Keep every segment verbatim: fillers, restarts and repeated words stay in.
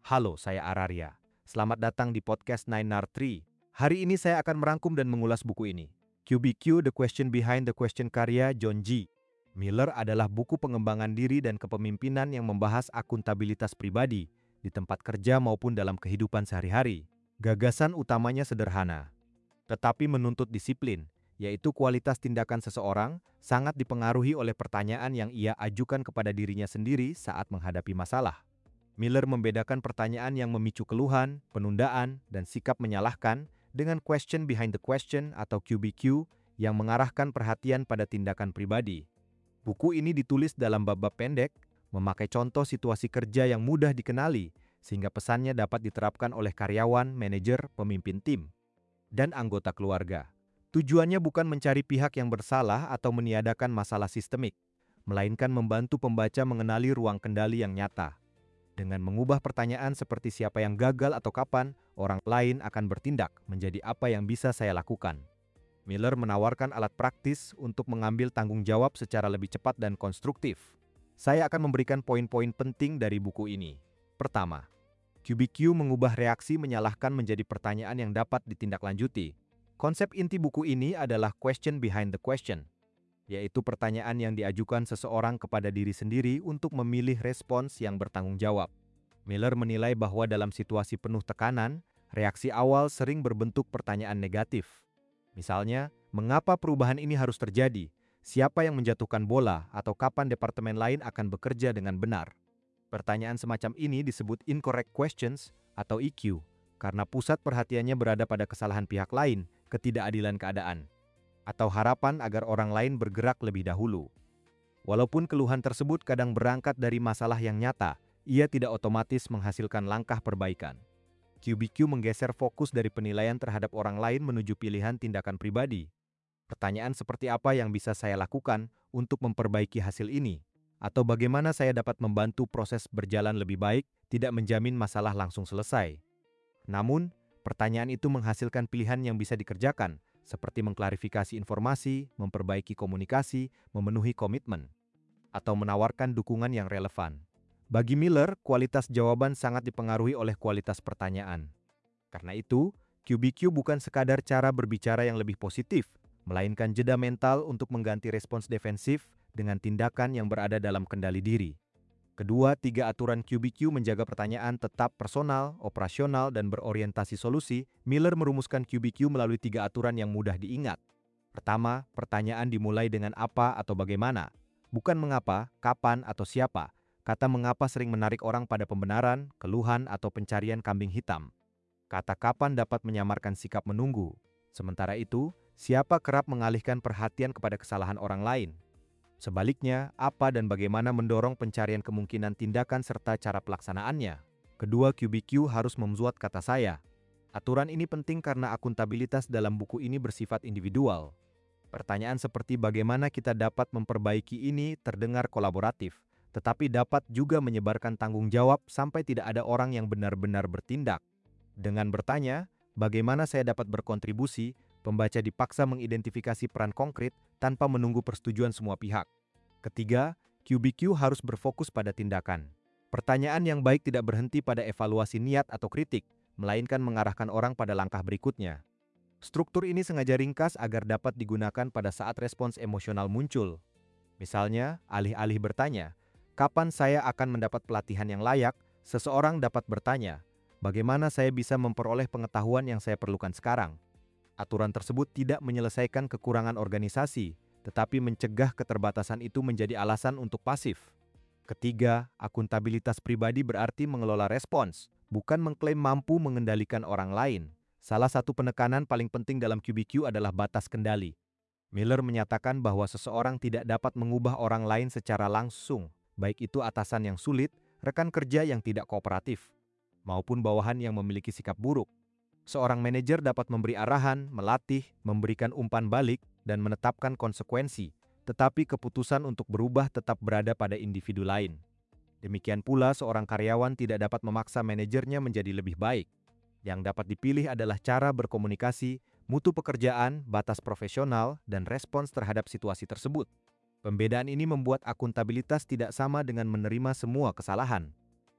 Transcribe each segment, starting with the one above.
Halo, saya Araria. Selamat datang di podcast Nine R tiga. Hari ini saya akan merangkum dan mengulas buku ini. Q B Q, The Question Behind the Question karya John G. Miller adalah buku pengembangan diri dan kepemimpinan yang membahas akuntabilitas pribadi di tempat kerja maupun dalam kehidupan sehari-hari. Gagasan utamanya sederhana, tetapi menuntut disiplin, yaitu kualitas tindakan seseorang sangat dipengaruhi oleh pertanyaan yang ia ajukan kepada dirinya sendiri saat menghadapi masalah. Miller membedakan pertanyaan yang memicu keluhan, penundaan, dan sikap menyalahkan dengan question behind the question atau Q B Q yang mengarahkan perhatian pada tindakan pribadi. Buku ini ditulis dalam bab-bab pendek, memakai contoh situasi kerja yang mudah dikenali, sehingga pesannya dapat diterapkan oleh karyawan, manajer, pemimpin tim, dan anggota keluarga. Tujuannya bukan mencari pihak yang bersalah atau meniadakan masalah sistemik, melainkan membantu pembaca mengenali ruang kendali yang nyata. Dengan mengubah pertanyaan seperti siapa yang gagal atau kapan, orang lain akan bertindak menjadi apa yang bisa saya lakukan. Miller menawarkan alat praktis untuk mengambil tanggung jawab secara lebih cepat dan konstruktif. Saya akan memberikan poin-poin penting dari buku ini. Pertama, Q B Q mengubah reaksi menyalahkan menjadi pertanyaan yang dapat ditindaklanjuti. Konsep inti buku ini adalah question behind the question, yaitu pertanyaan yang diajukan seseorang kepada diri sendiri untuk memilih respons yang bertanggung jawab. Miller menilai bahwa dalam situasi penuh tekanan, reaksi awal sering berbentuk pertanyaan negatif. Misalnya, mengapa perubahan ini harus terjadi? Siapa yang menjatuhkan bola? Atau kapan departemen lain akan bekerja dengan benar? Pertanyaan semacam ini disebut incorrect questions atau I Q, karena pusat perhatiannya berada pada kesalahan pihak lain, ketidakadilan keadaan, atau harapan agar orang lain bergerak lebih dahulu. Walaupun keluhan tersebut kadang berangkat dari masalah yang nyata, ia tidak otomatis menghasilkan langkah perbaikan. Q B Q menggeser fokus dari penilaian terhadap orang lain menuju pilihan tindakan pribadi. Pertanyaan seperti apa yang bisa saya lakukan untuk memperbaiki hasil ini? Atau bagaimana saya dapat membantu proses berjalan lebih baik, tidak menjamin masalah langsung selesai. Namun, pertanyaan itu menghasilkan pilihan yang bisa dikerjakan, seperti mengklarifikasi informasi, memperbaiki komunikasi, memenuhi komitmen, atau menawarkan dukungan yang relevan. Bagi Miller, kualitas jawaban sangat dipengaruhi oleh kualitas pertanyaan. Karena itu, Q B Q bukan sekadar cara berbicara yang lebih positif, melainkan jeda mental untuk mengganti respons defensif dengan tindakan yang berada dalam kendali diri. Kedua, tiga aturan Q B Q menjaga pertanyaan tetap personal, operasional, dan berorientasi solusi. Miller merumuskan Q B Q melalui tiga aturan yang mudah diingat. Pertama, pertanyaan dimulai dengan apa atau bagaimana, bukan mengapa, kapan, atau siapa. Kata mengapa sering menarik orang pada pembenaran, keluhan, atau pencarian kambing hitam. Kata kapan dapat menyamarkan sikap menunggu. Sementara itu, siapa kerap mengalihkan perhatian kepada kesalahan orang lain. Sebaliknya, apa dan bagaimana mendorong pencarian kemungkinan tindakan serta cara pelaksanaannya. Kedua, Q B Q harus membuat kata saya. Aturan ini penting karena akuntabilitas dalam buku ini bersifat individual. Pertanyaan seperti bagaimana kita dapat memperbaiki ini terdengar kolaboratif, tetapi dapat juga menyebarkan tanggung jawab sampai tidak ada orang yang benar-benar bertindak. Dengan bertanya, bagaimana saya dapat berkontribusi, pembaca dipaksa mengidentifikasi peran konkret tanpa menunggu persetujuan semua pihak. Ketiga, Q B Q harus berfokus pada tindakan. Pertanyaan yang baik tidak berhenti pada evaluasi niat atau kritik, melainkan mengarahkan orang pada langkah berikutnya. Struktur ini sengaja ringkas agar dapat digunakan pada saat respons emosional muncul. Misalnya, alih-alih bertanya, kapan saya akan mendapat pelatihan yang layak, seseorang dapat bertanya, bagaimana saya bisa memperoleh pengetahuan yang saya perlukan sekarang? Aturan tersebut tidak menyelesaikan kekurangan organisasi, tetapi mencegah keterbatasan itu menjadi alasan untuk pasif. Ketiga, akuntabilitas pribadi berarti mengelola respons, bukan mengklaim mampu mengendalikan orang lain. Salah satu penekanan paling penting dalam Q B Q adalah batas kendali. Miller menyatakan bahwa seseorang tidak dapat mengubah orang lain secara langsung, baik itu atasan yang sulit, rekan kerja yang tidak kooperatif, maupun bawahan yang memiliki sikap buruk. Seorang manajer dapat memberi arahan, melatih, memberikan umpan balik, dan menetapkan konsekuensi, tetapi keputusan untuk berubah tetap berada pada individu lain. Demikian pula seorang karyawan tidak dapat memaksa manajernya menjadi lebih baik. Yang dapat dipilih adalah cara berkomunikasi, mutu pekerjaan, batas profesional, dan respons terhadap situasi tersebut. Pembedaan ini membuat akuntabilitas tidak sama dengan menerima semua kesalahan.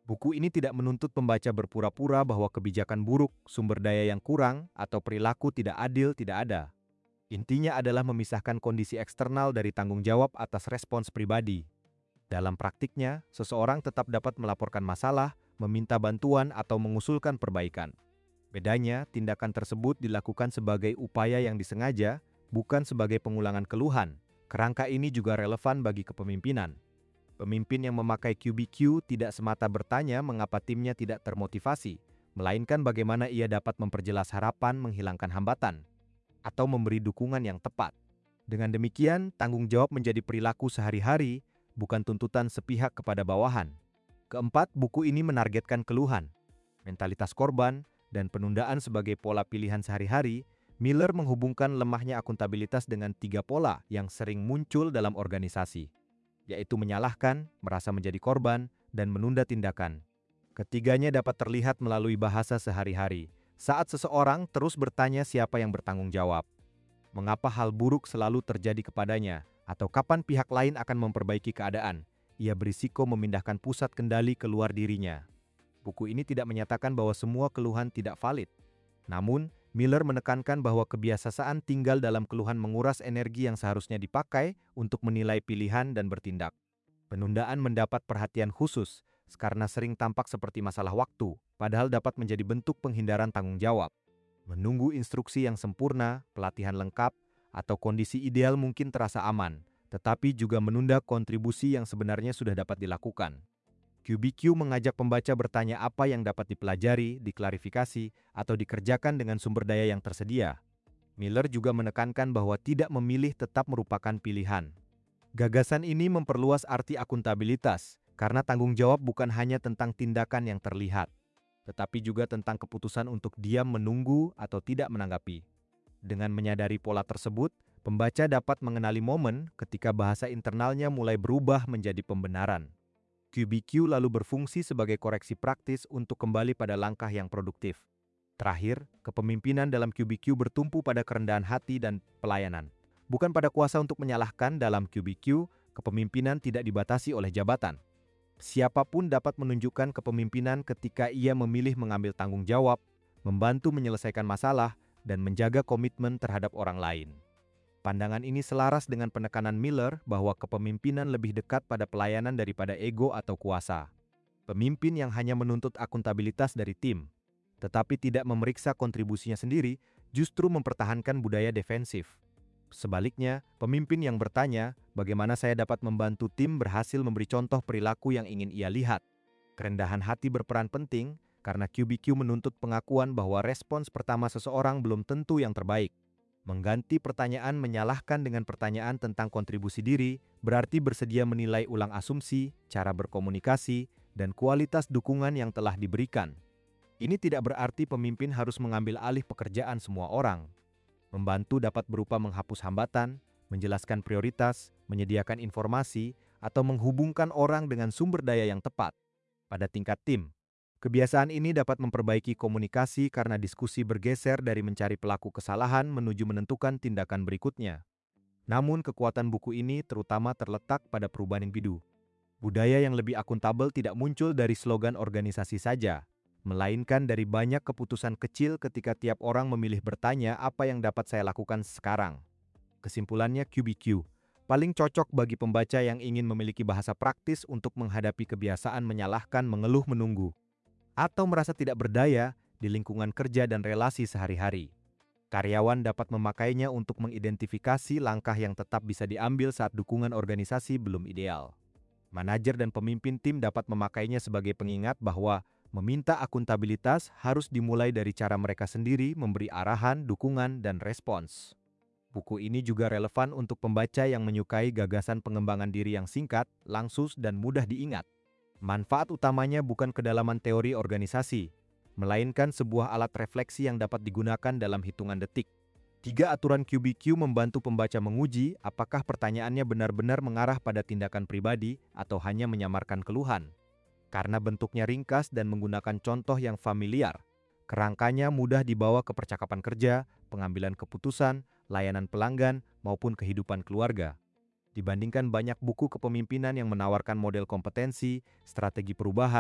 Buku ini tidak menuntut pembaca berpura-pura bahwa kebijakan buruk, sumber daya yang kurang, atau perilaku tidak adil tidak ada. Intinya adalah memisahkan kondisi eksternal dari tanggung jawab atas respons pribadi. Dalam praktiknya, seseorang tetap dapat melaporkan masalah, meminta bantuan, atau mengusulkan perbaikan. Bedanya, tindakan tersebut dilakukan sebagai upaya yang disengaja, bukan sebagai pengulangan keluhan. Kerangka ini juga relevan bagi kepemimpinan. Pemimpin yang memakai Q B Q tidak semata bertanya mengapa timnya tidak termotivasi, melainkan bagaimana ia dapat memperjelas harapan menghilangkan hambatan, atau memberi dukungan yang tepat. Dengan demikian, tanggung jawab menjadi perilaku sehari-hari, bukan tuntutan sepihak kepada bawahan. Keempat, buku ini menargetkan keluhan, mentalitas korban, dan penundaan sebagai pola pilihan sehari-hari. Miller menghubungkan lemahnya akuntabilitas dengan tiga pola yang sering muncul dalam organisasi, yaitu menyalahkan, merasa menjadi korban, dan menunda tindakan. Ketiganya dapat terlihat melalui bahasa sehari-hari, saat seseorang terus bertanya siapa yang bertanggung jawab, mengapa hal buruk selalu terjadi kepadanya, atau kapan pihak lain akan memperbaiki keadaan. Ia berisiko memindahkan pusat kendali keluar dirinya. Buku ini tidak menyatakan bahwa semua keluhan tidak valid. Namun, Miller menekankan bahwa kebiasaan tinggal dalam keluhan menguras energi yang seharusnya dipakai untuk menilai pilihan dan bertindak. Penundaan mendapat perhatian khusus karena sering tampak seperti masalah waktu, padahal dapat menjadi bentuk penghindaran tanggung jawab. Menunggu instruksi yang sempurna, pelatihan lengkap, atau kondisi ideal mungkin terasa aman, tetapi juga menunda kontribusi yang sebenarnya sudah dapat dilakukan. Q B Q mengajak pembaca bertanya apa yang dapat dipelajari, diklarifikasi, atau dikerjakan dengan sumber daya yang tersedia. Miller juga menekankan bahwa tidak memilih tetap merupakan pilihan. Gagasan ini memperluas arti akuntabilitas, karena tanggung jawab bukan hanya tentang tindakan yang terlihat, tetapi juga tentang keputusan untuk diam menunggu atau tidak menanggapi. Dengan menyadari pola tersebut, pembaca dapat mengenali momen ketika bahasa internalnya mulai berubah menjadi pembenaran. Q B Q lalu berfungsi sebagai koreksi praktis untuk kembali pada langkah yang produktif. Terakhir, kepemimpinan dalam Q B Q bertumpu pada kerendahan hati dan pelayanan. Bukan pada kuasa untuk menyalahkan. Dalam Q B Q, kepemimpinan tidak dibatasi oleh jabatan. Siapapun dapat menunjukkan kepemimpinan ketika ia memilih mengambil tanggung jawab, membantu menyelesaikan masalah, dan menjaga komitmen terhadap orang lain. Pandangan ini selaras dengan penekanan Miller bahwa kepemimpinan lebih dekat pada pelayanan daripada ego atau kuasa. Pemimpin yang hanya menuntut akuntabilitas dari tim, tetapi tidak memeriksa kontribusinya sendiri, justru mempertahankan budaya defensif. Sebaliknya, pemimpin yang bertanya, bagaimana saya dapat membantu tim berhasil memberi contoh perilaku yang ingin ia lihat. Kerendahan hati berperan penting karena Q B Q menuntut pengakuan bahwa respons pertama seseorang belum tentu yang terbaik. Mengganti pertanyaan menyalahkan dengan pertanyaan tentang kontribusi diri berarti bersedia menilai ulang asumsi, cara berkomunikasi, dan kualitas dukungan yang telah diberikan. Ini tidak berarti pemimpin harus mengambil alih pekerjaan semua orang. Membantu dapat berupa menghapus hambatan, menjelaskan prioritas, menyediakan informasi, atau menghubungkan orang dengan sumber daya yang tepat. Pada tingkat tim, kebiasaan ini dapat memperbaiki komunikasi karena diskusi bergeser dari mencari pelaku kesalahan menuju menentukan tindakan berikutnya. Namun kekuatan buku ini terutama terletak pada perubahan individu. Budaya yang lebih akuntabel tidak muncul dari slogan organisasi saja, melainkan dari banyak keputusan kecil ketika tiap orang memilih bertanya apa yang dapat saya lakukan sekarang. Kesimpulannya, Q B Q paling cocok bagi pembaca yang ingin memiliki bahasa praktis untuk menghadapi kebiasaan menyalahkan, mengeluh, menunggu, atau merasa tidak berdaya di lingkungan kerja dan relasi sehari-hari. Karyawan dapat memakainya untuk mengidentifikasi langkah yang tetap bisa diambil saat dukungan organisasi belum ideal. Manajer dan pemimpin tim dapat memakainya sebagai pengingat bahwa meminta akuntabilitas harus dimulai dari cara mereka sendiri memberi arahan, dukungan, dan respons. Buku ini juga relevan untuk pembaca yang menyukai gagasan pengembangan diri yang singkat, langsung, dan mudah diingat. Manfaat utamanya bukan kedalaman teori organisasi, melainkan sebuah alat refleksi yang dapat digunakan dalam hitungan detik. Tiga aturan Q B Q membantu pembaca menguji apakah pertanyaannya benar-benar mengarah pada tindakan pribadi atau hanya menyamarkan keluhan. Karena bentuknya ringkas dan menggunakan contoh yang familiar, kerangkanya mudah dibawa ke percakapan kerja, pengambilan keputusan, layanan pelanggan, maupun kehidupan keluarga. Dibandingkan banyak buku kepemimpinan yang menawarkan model kompetensi, strategi perubahan,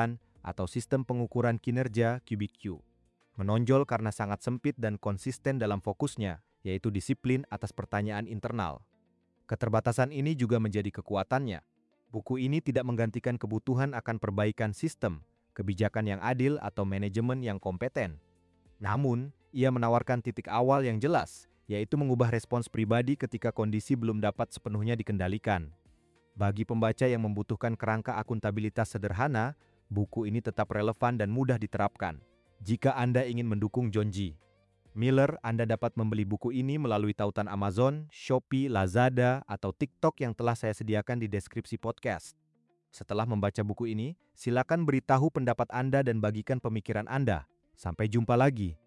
atau Sistem Pengukuran Kinerja Q B Q. Menonjol karena sangat sempit dan konsisten dalam fokusnya, yaitu disiplin atas pertanyaan internal. Keterbatasan ini juga menjadi kekuatannya. Buku ini tidak menggantikan kebutuhan akan perbaikan sistem, kebijakan yang adil atau manajemen yang kompeten. Namun, ia menawarkan titik awal yang jelas, yaitu mengubah respons pribadi ketika kondisi belum dapat sepenuhnya dikendalikan. Bagi pembaca yang membutuhkan kerangka akuntabilitas sederhana, buku ini tetap relevan dan mudah diterapkan. Jika Anda ingin mendukung John G. Miller, Anda dapat membeli buku ini melalui tautan Amazon, Shopee, Lazada, atau TikTok yang telah saya sediakan di deskripsi podcast. Setelah membaca buku ini, silakan beritahu pendapat Anda dan bagikan pemikiran Anda. Sampai jumpa lagi.